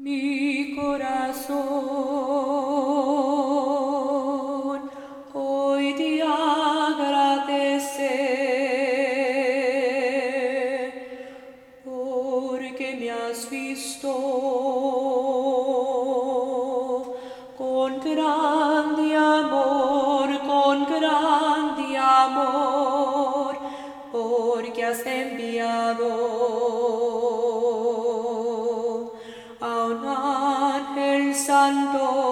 Mi corazón hoy te agradece, porque me has visto con grande amor, porque has enviado a un ángel santo